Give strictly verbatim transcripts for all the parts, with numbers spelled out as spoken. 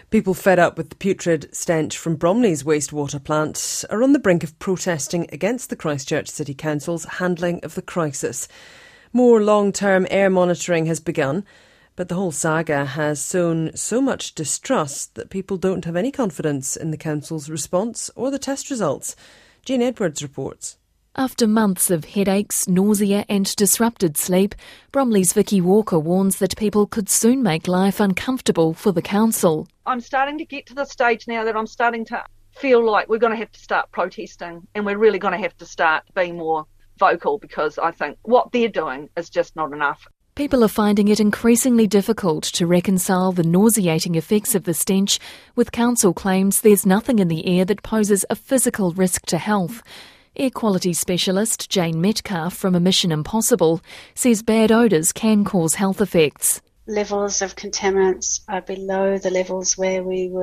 People fed up with the putrid stench from Bromley's wastewater plant are on the brink of protesting against the Christchurch City Council's handling of the crisis. More long-term air monitoring has begun, but the whole saga has sown so much distrust that people don't have any confidence in the council's response or the test results. Jane Edwards reports. After months of headaches, nausea and disrupted sleep, Bromley's Vicky Walker warns that people could soon make life uncomfortable for the council. I'm starting to get to the stage now that I'm starting to feel like we're going to have to start protesting, and we're really going to have to start being more vocal, because I think what they're doing is just not enough. People are finding it increasingly difficult to reconcile the nauseating effects of the stench with council claims there's nothing in the air that poses a physical risk to health. Air quality specialist Jane Metcalf from Mission Impossible says bad odours can cause health effects. Levels of contaminants are below the levels where we would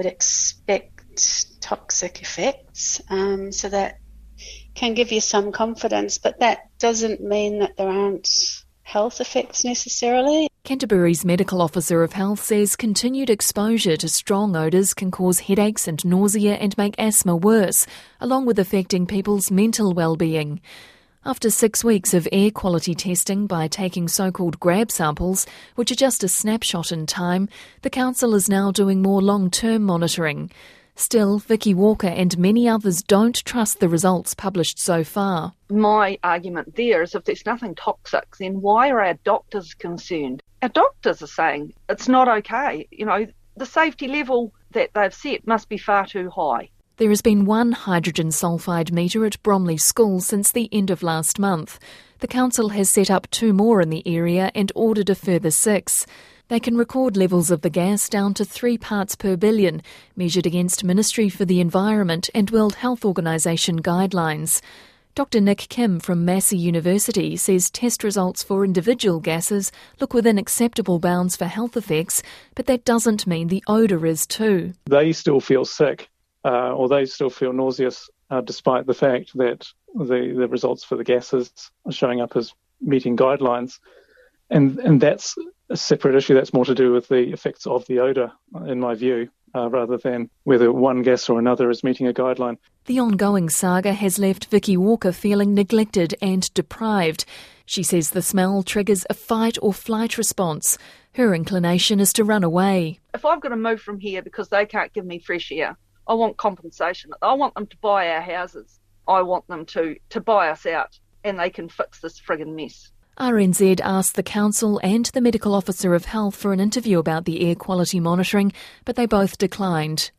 expect toxic effects, um, so that can give you some confidence, but that doesn't mean that there aren't health effects necessarily. Canterbury's Medical Officer of Health says continued exposure to strong odours can cause headaches and nausea and make asthma worse, along with affecting people's mental well-being. After six weeks of air quality testing by taking so-called grab samples, which are just a snapshot in time, the council is now doing more long-term monitoring. Still, Vicky Walker and many others don't trust the results published so far. My argument there is if there's nothing toxic, then why are our doctors concerned? Our doctors are saying it's not okay. You know, the safety level that they've set must be far too high. There has been one hydrogen sulphide meter at Bromley School since the end of last month. The council has set up two more in the area and ordered a further six. They can record levels of the gas down to three parts per billion, measured against Ministry for the Environment and World Health Organization guidelines. Doctor Nick Kim from Massey University says test results for individual gases look within acceptable bounds for health effects, but that doesn't mean the odour is too. They still feel sick, uh, or they still feel nauseous, uh, despite the fact that the, the results for the gases are showing up as meeting guidelines. And and that's a separate issue. That's more to do with the effects of the odour, in my view, uh, rather than whether one gas or another is meeting a guideline. The ongoing saga has left Vicky Walker feeling neglected and deprived. She says the smell triggers a fight or flight response. Her inclination is to run away. If I've got to move from here because they can't give me fresh air, I want compensation. I want them to buy our houses. I want them to, to buy us out, and they can fix this friggin' mess. R N Z asked the council and the Medical Officer of Health for an interview about the air quality monitoring, but they both declined.